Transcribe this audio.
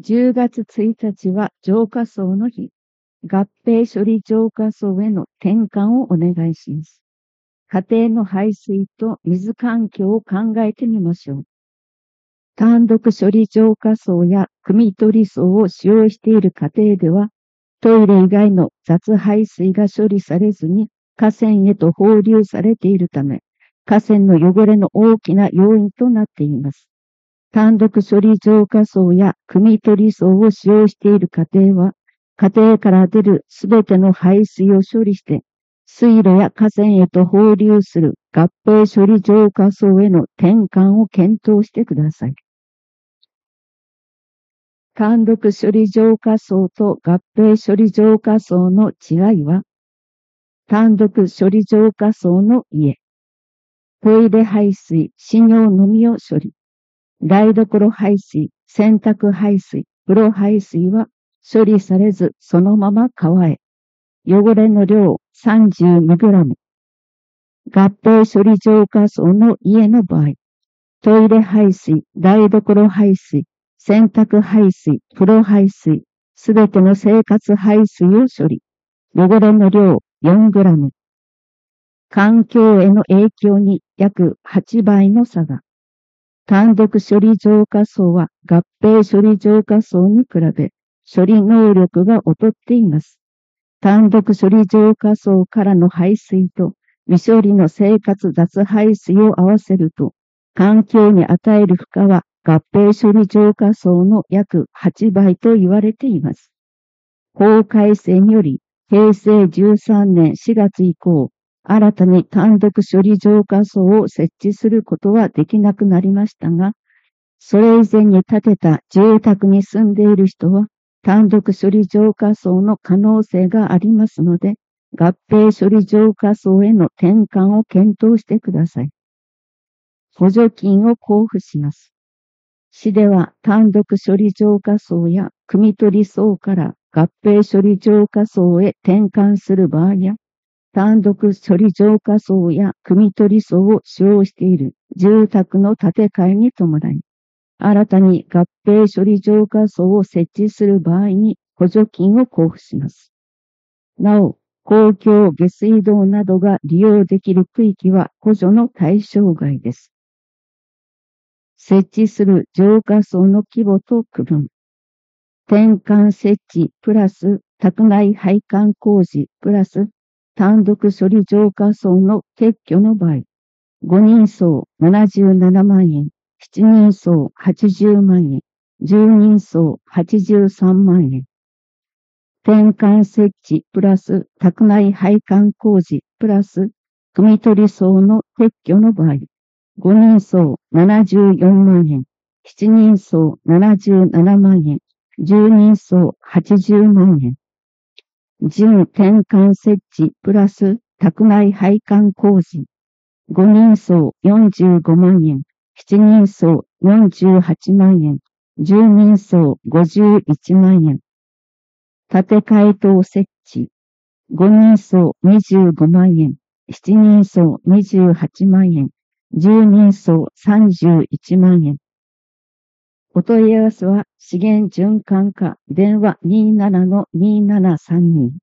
10月1日は浄化槽の日。合併処理浄化槽への転換をお願いします。家庭の排水と水環境を考えてみましょう。単独処理浄化槽や汲み取り槽を使用している家庭では、トイレ以外の雑排水が処理されずに河川へと放流されているため、河川の汚れの大きな要因となっています。単独処理浄化槽や汲み取り槽を使用している家庭は、家庭から出るすべての排水を処理して、水路や河川へと放流する合併処理浄化槽への転換を検討してください。単独処理浄化槽と合併処理浄化槽の違いは、単独処理浄化槽の家、トイレ排水、使用のみを処理、台所排水、洗濯排水、風呂排水は処理されずそのまま川へ、汚れの量 32g、合併処理浄化槽の家の場合、トイレ排水、台所排水、洗濯排水、風呂排水、すべての生活排水を処理。汚れの量 4g。環境への影響に約8倍の差が。単独処理浄化槽は合併処理浄化槽に比べ、処理能力が劣っています。単独処理浄化槽からの排水と未処理の生活雑排水を合わせると、環境に与える負荷は合併処理浄化槽の約8倍と言われています。法改正により、平成13年4月以降、新たに単独処理浄化槽を設置することはできなくなりましたが、それ以前に建てた住宅に住んでいる人は、単独処理浄化槽の可能性がありますので、合併処理浄化槽への転換を検討してください。補助金を交付します。市では単独処理浄化槽や汲み取り槽から合併処理浄化槽へ転換する場合や、単独処理浄化槽や汲み取り槽を使用している住宅の建て替えに伴い、新たに合併処理浄化槽を設置する場合に補助金を交付します。なお、公共下水道などが利用できる区域は補助の対象外です。設置する浄化槽の規模と区分。転換設置プラス宅内配管工事プラス単独処理浄化槽の撤去の場合、5人層77万円、7人層80万円、10人層83万円。転換設置プラス宅内配管工事プラス汲み取り槽の撤去の場合、5人層74万円、7人層77万円、10人層80万円。準転換設置プラス宅内配管工事、5人層45万円、7人層48万円、10人層51万円。建て替え等設置、5人層25万円、7人層28万円、10人層31万円。お問い合わせは資源循環課電話27-2732